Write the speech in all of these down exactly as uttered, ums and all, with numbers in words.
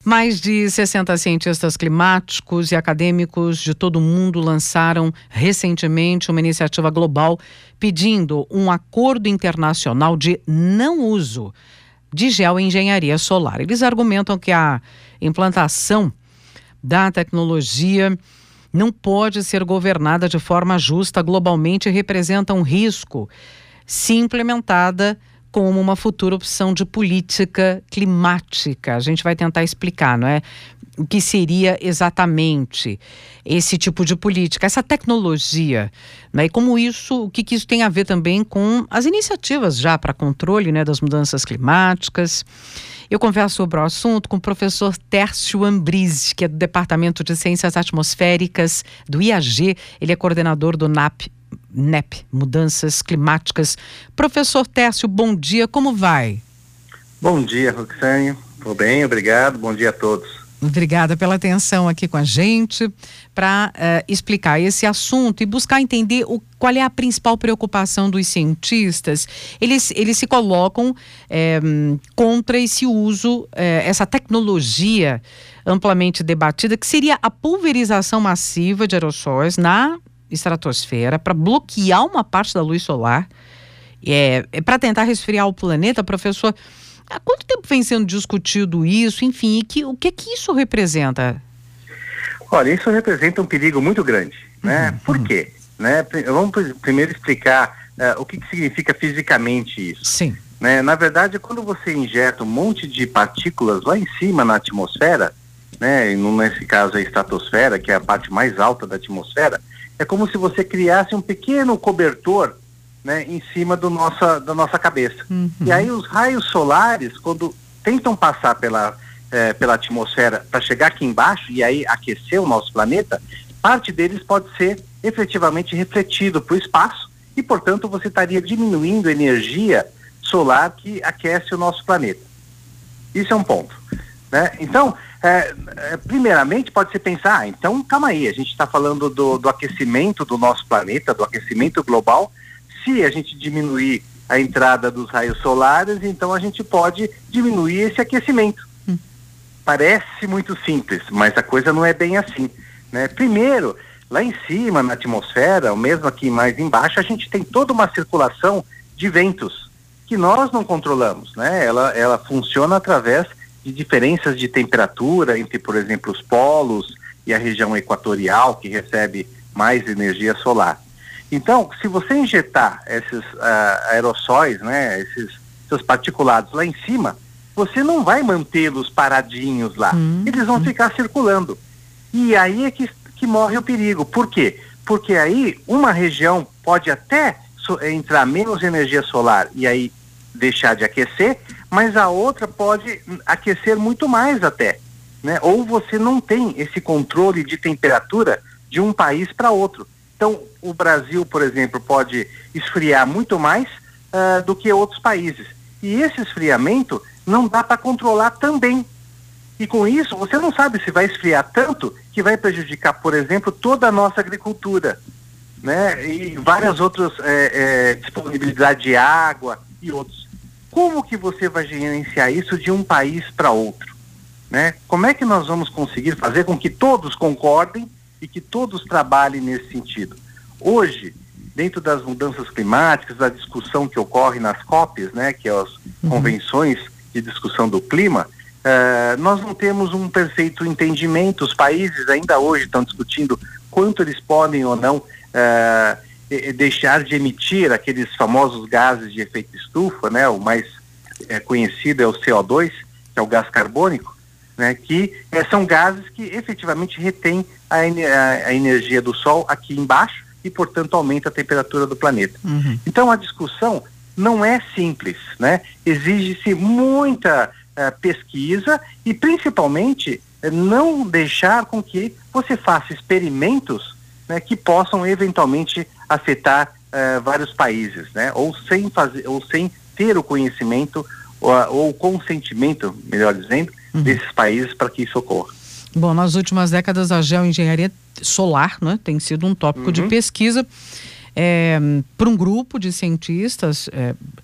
Mais de sessenta cientistas climáticos e acadêmicos de todo o mundo lançaram recentemente uma iniciativa global pedindo um acordo internacional de não uso de geoengenharia solar. Eles argumentam que a implantação da tecnologia não pode ser governada de forma justa globalmente e representa um risco se implementada como uma futura opção de política climática. A gente vai tentar explicar, não é? O que seria exatamente esse tipo de política, essa tecnologia, né? E como isso, o que, que isso tem a ver também com as iniciativas já para controle, né, das mudanças climáticas. Eu converso sobre o assunto com o professor Tércio Ambrise, que é do Departamento de Ciências Atmosféricas do I A G. Ele é coordenador do N A P, N E P, Mudanças Climáticas. Professor Tércio, bom dia, como vai? Bom dia, Roxane. Estou bem, obrigado. Bom dia a todos. Obrigada pela atenção aqui com a gente para uh, explicar esse assunto e buscar entender o, qual é a principal preocupação dos cientistas. Eles, eles se colocam eh, contra esse uso, eh, essa tecnologia amplamente debatida, que seria a pulverização massiva de aerossóis na estratosfera para bloquear uma parte da luz solar, é, é para tentar resfriar o planeta. Professor, há quanto tempo vem sendo discutido isso? Enfim, e que, o que que isso representa? Olha, isso representa um perigo muito grande, né? Uhum. Por quê? Né? Vamos primeiro explicar uh, o que, que significa fisicamente isso. Sim. Né? Na verdade, quando você injeta um monte de partículas lá em cima na atmosfera, né? E nesse caso a estratosfera, que é a parte mais alta da atmosfera, é como se você criasse um pequeno cobertor, né, em cima do nossa, da nossa cabeça. Uhum. E aí os raios solares, quando tentam passar pela, eh, pela atmosfera para chegar aqui embaixo e aí aquecer o nosso planeta, parte deles pode ser efetivamente refletido para o espaço e, portanto, você estaria diminuindo a energia solar que aquece o nosso planeta. Isso é um ponto, né? Então, É, é, primeiramente pode se pensar, ah, então calma aí, a gente está falando do, do aquecimento do nosso planeta, do aquecimento global. Se a gente diminuir a entrada dos raios solares, então a gente pode diminuir esse aquecimento. Hum. Parece muito simples, mas a coisa não é bem assim, né? Primeiro, lá em cima na atmosfera, ou mesmo aqui mais embaixo, a gente tem toda uma circulação de ventos que nós não controlamos, né? Ela, ela funciona através de diferenças de temperatura entre, por exemplo, os polos e a região equatorial, que recebe mais energia solar. Então, se você injetar esses uh, aerossóis, né, esses, esses particulados lá em cima, você não vai mantê-los paradinhos lá. Hum, Eles vão hum. ficar circulando. E aí é que, que morre o perigo. Por quê? Porque aí uma região pode até so, entrar menos energia solar e aí deixar de aquecer, mas a outra pode aquecer muito mais até, né? Ou você não tem esse controle de temperatura de um país para outro. Então, o Brasil, por exemplo, pode esfriar muito mais uh, do que outros países. E esse esfriamento não dá para controlar também. E com isso, você não sabe se vai esfriar tanto que vai prejudicar, por exemplo, toda a nossa agricultura, né? E várias outras, é, é, disponibilidade de água e outros. Como que você vai gerenciar isso de um país para outro, né? Como é que nós vamos conseguir fazer com que todos concordem e que todos trabalhem nesse sentido? Hoje, dentro das mudanças climáticas, da discussão que ocorre nas COPs, né, que é as uhum. convenções de discussão do clima, uh, nós não temos um perfeito entendimento. Os países ainda hoje estão discutindo quanto eles podem ou não uh, deixar de emitir aqueles famosos gases de efeito estufa, né? O mais é, conhecido é o C O dois, que é o gás carbônico, né? Que é, são gases que efetivamente retêm a, a, a energia do Sol aqui embaixo e, portanto, aumenta a temperatura do planeta. Uhum. Então, a discussão não é simples, né? Exige-se muita uh, pesquisa e, principalmente, uh, não deixar com que você faça experimentos, né, que possam eventualmente afetar uh, vários países, né? Ou sem fazer, ou sem ter o conhecimento ou, ou o consentimento, melhor dizendo, uhum. desses países para que isso ocorra. Bom, nas últimas décadas a geoengenharia solar, né, tem sido um tópico uhum. de pesquisa é, para um grupo de cientistas é,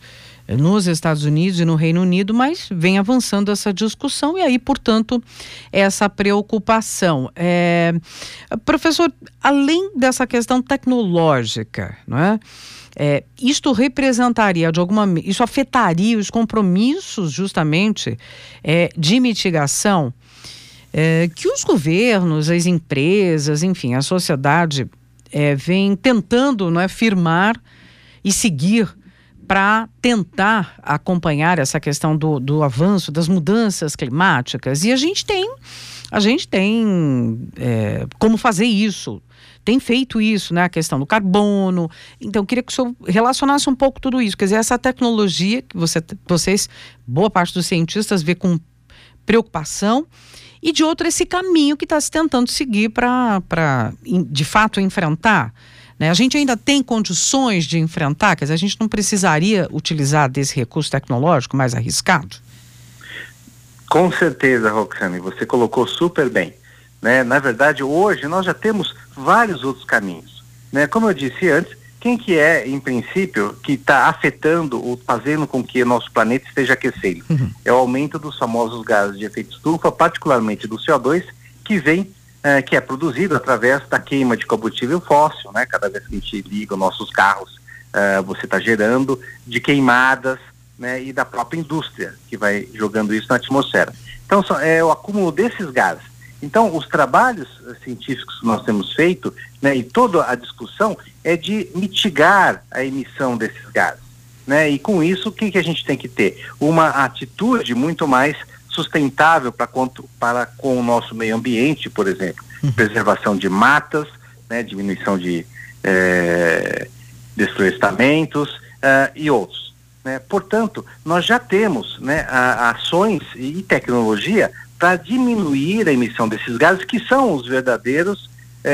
nos Estados Unidos e no Reino Unido, mas vem avançando essa discussão e aí, portanto, essa preocupação. É, professor, além dessa questão tecnológica, não é? É, isto representaria de alguma, isso afetaria os compromissos justamente é, de mitigação é, que os governos, as empresas, enfim, a sociedade é, vem tentando, não é, firmar e seguir para tentar acompanhar essa questão do, do avanço das mudanças climáticas. E a gente tem, a gente tem é, como fazer isso. Tem feito isso, né? A questão do carbono. Então, eu queria que o senhor relacionasse um pouco tudo isso. Quer dizer, essa tecnologia que você, vocês, boa parte dos cientistas, vê com preocupação, e de outro, esse caminho que está se tentando seguir para, de fato, enfrentar. Né? A gente ainda tem condições de enfrentar? Quer dizer, a gente não precisaria utilizar desse recurso tecnológico mais arriscado? Com certeza, Roxane, você colocou super bem. Né? Na verdade, hoje nós já temos vários outros caminhos. Né? Como eu disse antes, quem que é, em princípio, que está afetando ou fazendo com que o nosso planeta esteja aquecendo? Uhum. É o aumento dos famosos gases de efeito estufa, particularmente do C O dois, que vem, eh, que é produzido através da queima de combustível fóssil, né? Cada vez que a gente liga os nossos carros, eh, você está gerando, de queimadas, né? E da própria indústria, que vai jogando isso na atmosfera. Então, é o acúmulo desses gases. Então, os trabalhos científicos que nós temos feito, né, e toda a discussão é de mitigar a emissão desses gases, né? E com isso, o que, que a gente tem que ter? Uma atitude muito mais sustentável para, para com o nosso meio ambiente, por exemplo, uhum. preservação de matas, né, diminuição de eh, desflorestamentos uh, e outros. Né? Portanto, nós já temos, né, a, ações e tecnologia para diminuir a emissão desses gases, que são os verdadeiros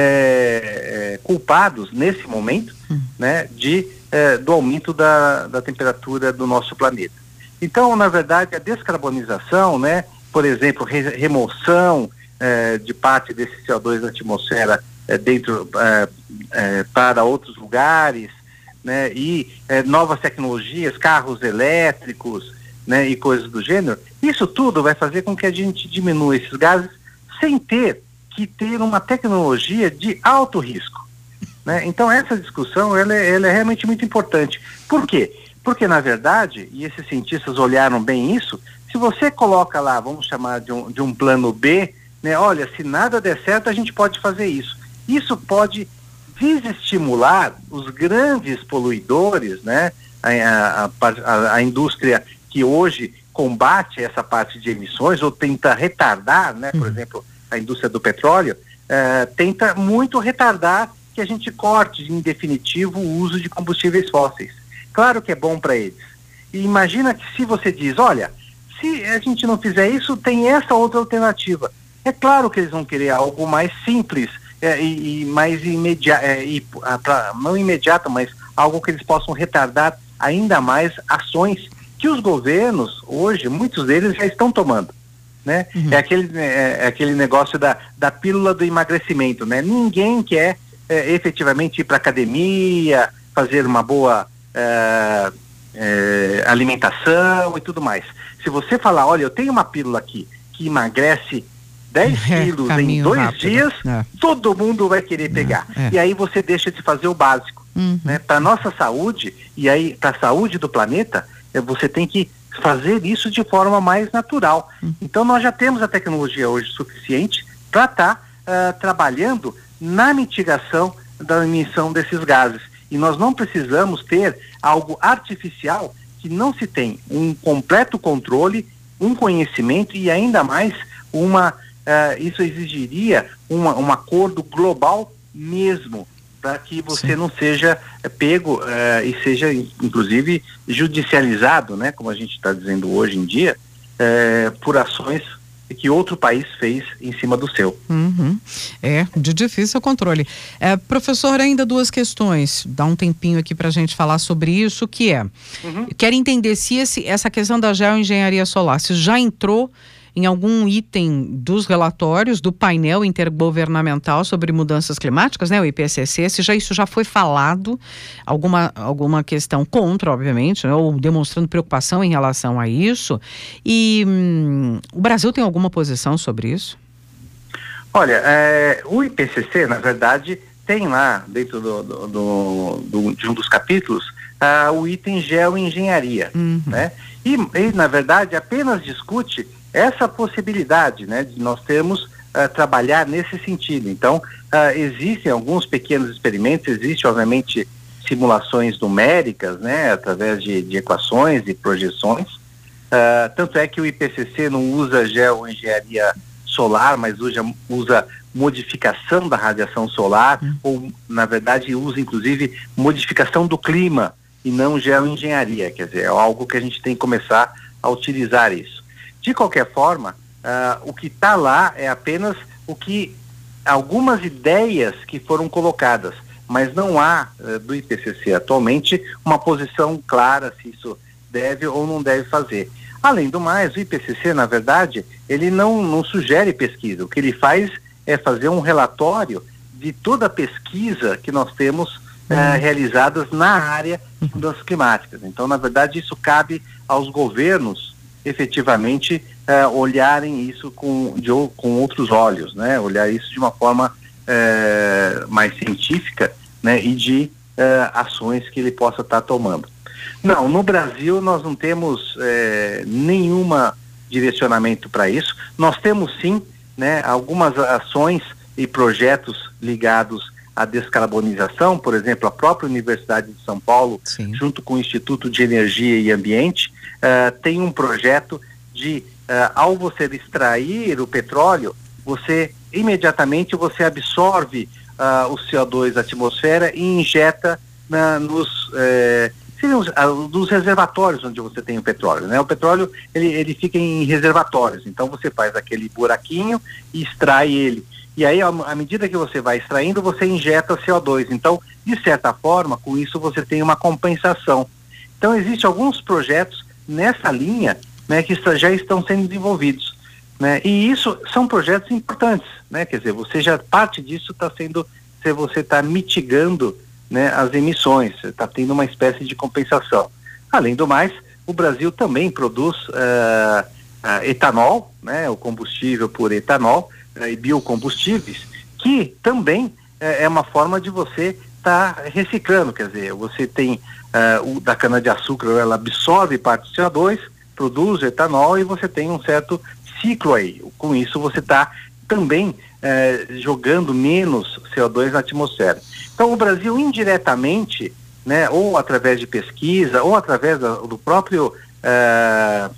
é, é, culpados nesse momento, hum. né, de, é, do aumento da, da temperatura do nosso planeta. Então, na verdade, a descarbonização, né, por exemplo, re, remoção é, de parte desse C O dois da atmosfera é, dentro é, é, para outros lugares, né, e é, novas tecnologias, carros elétricos, né, e coisas do gênero, isso tudo vai fazer com que a gente diminua esses gases sem ter que ter uma tecnologia de alto risco. Né? Então essa discussão ela é, ela é realmente muito importante. Por quê? Porque na verdade, e esses cientistas olharam bem isso, se você coloca lá, vamos chamar de um, de um plano B, né, olha, se nada der certo a gente pode fazer isso. Isso pode desestimular os grandes poluidores, né, a, a, a, a indústria que hoje combate essa parte de emissões ou tenta retardar, né, por exemplo, a indústria do petróleo, eh, tenta muito retardar que a gente corte em definitivo o uso de combustíveis fósseis. Claro que é bom para eles. E imagina que se você diz, olha, se a gente não fizer isso, tem essa outra alternativa. É claro que eles vão querer algo mais simples eh, e, e mais imediato, eh, e, ah, pra, não imediato, mas algo que eles possam retardar ainda mais ações que os governos, hoje, muitos deles já estão tomando, né? Uhum. É, aquele, é, é aquele negócio da, da pílula do emagrecimento, né? Ninguém quer é, efetivamente ir para academia, fazer uma boa é, é, alimentação e tudo mais. Se você falar, olha, eu tenho uma pílula aqui que emagrece dez quilos é, em dois rápido. dias, é. todo mundo vai querer pegar. É. E aí você deixa de fazer o básico. Uhum. Né? Para nossa saúde, e aí para a saúde do planeta, você tem que fazer isso de forma mais natural. Uhum. Então nós já temos a tecnologia hoje suficiente para estar tá, uh, trabalhando na mitigação da emissão desses gases. E nós não precisamos ter algo artificial que não se tem um completo controle, um conhecimento e ainda mais uma, uh, isso exigiria uma, um acordo global mesmo, para que você Sim. não seja pego uh, e seja, inclusive, judicializado, né, como a gente está dizendo hoje em dia, uh, por ações que outro país fez em cima do seu. Uhum. É, de difícil controle. É, professor, ainda duas questões. Dá um tempinho aqui para a gente falar sobre isso, que é, uhum. quero entender se esse, essa questão da geoengenharia solar, se já entrou em algum item dos relatórios do painel intergovernamental sobre mudanças climáticas, né, o I P C C, se já isso já foi falado, alguma, alguma questão contra, obviamente, né, ou demonstrando preocupação em relação a isso. E hum, o Brasil tem alguma posição sobre isso? Olha, é, o I P C C, na verdade, tem lá, dentro do, do, do, do, de um dos capítulos, uh, o item geoengenharia, uhum. né? E, e, na verdade, apenas discute essa possibilidade, né, de nós termos, uh, trabalhar nesse sentido. Então, uh, existem alguns pequenos experimentos, existem, obviamente, simulações numéricas, né, através de, de equações e projeções. Uh, tanto é que o I P C C não usa geoengenharia solar, mas usa, usa modificação da radiação solar, hum. ou, na verdade, usa, inclusive, modificação do clima e não geoengenharia. Quer dizer, é algo que a gente tem que começar a utilizar isso. De qualquer forma, uh, o que está lá é apenas o que, algumas ideias que foram colocadas, mas não há, uh, do I P C C atualmente, uma posição clara se isso deve ou não deve fazer. Além do mais, o I P C C, na verdade, ele não, não sugere pesquisa. O que ele faz é fazer um relatório de toda a pesquisa que nós temos uhum. eh, realizadas na área de mudanças climáticas. Então, na verdade, isso cabe aos governos, efetivamente, eh, olharem isso com, de, com outros olhos, né? Olhar isso de uma forma eh, mais científica, né? E de eh, ações que ele possa estar tomando. Não, no Brasil nós não temos eh, nenhuma direcionamento para isso. Nós temos sim, né, algumas ações e projetos ligados à descarbonização, por exemplo, a própria Universidade de São Paulo, sim. junto com o Instituto de Energia e Ambiente, uh, tem um projeto de, uh, ao você extrair o petróleo, você imediatamente você absorve uh, o C O dois da atmosfera e injeta na, nos... Eh, dos reservatórios onde você tem o petróleo, né? O petróleo, ele, ele fica em reservatórios, então você faz aquele buraquinho e extrai ele. E aí, à medida que você vai extraindo, você injeta C O dois. Então, de certa forma, com isso você tem uma compensação. Então, existem alguns projetos nessa linha, né, que já estão sendo desenvolvidos, né? E isso são projetos importantes, né? Quer dizer, você já, parte disso está sendo, se você está mitigando, né, as emissões, está tendo uma espécie de compensação. Além do mais, o Brasil também produz uh, uh, etanol, né, o combustível por etanol uh, e biocombustíveis, que também uh, é uma forma de você estar tá reciclando. Quer dizer, você tem uh, o da cana-de-açúcar, ela absorve parte do C O dois, produz etanol e você tem um certo ciclo aí. Com isso você está também uh, jogando menos C O dois na atmosfera. Então, o Brasil, indiretamente, né, ou através de pesquisa, ou através do, do próprio uh,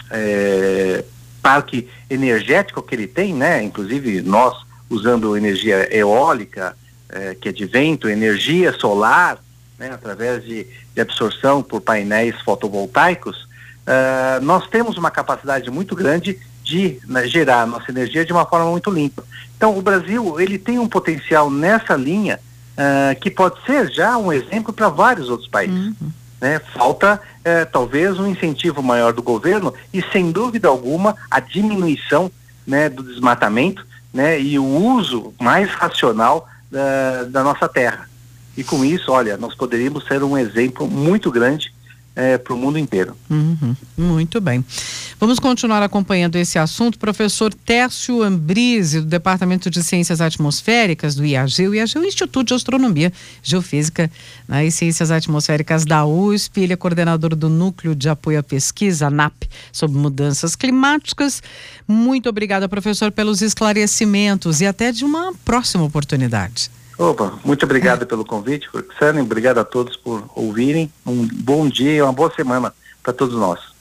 uh, parque energético que ele tem, né, inclusive nós usando energia eólica, uh, que é de vento, energia solar, né, através de, de absorção por painéis fotovoltaicos, uh, nós temos uma capacidade muito grande de, né, gerar nossa energia de uma forma muito limpa. Então, o Brasil, ele tem um potencial nessa linha, Uh, que pode ser já um exemplo para vários outros países. Uhum. Né? Falta uh, talvez um incentivo maior do governo e, sem dúvida alguma, a diminuição, né, do desmatamento, né, e o uso mais racional uh, da nossa terra. E com isso, olha, nós poderíamos ser um exemplo muito grande É, para o mundo inteiro. Uhum, muito bem. Vamos continuar acompanhando esse assunto. Professor Tércio Ambrise, do Departamento de Ciências Atmosféricas do I A G, o I A G é o Instituto de Astronomia, Geofísica, né, e Ciências Atmosféricas da U S P. Ele é coordenador do Núcleo de Apoio à Pesquisa, N A P, sobre mudanças climáticas. Muito obrigada, professor, pelos esclarecimentos e até de uma próxima oportunidade. Opa, muito obrigado pelo convite, Roxane. Obrigado a todos por ouvirem. Um bom dia e uma boa semana para todos nós.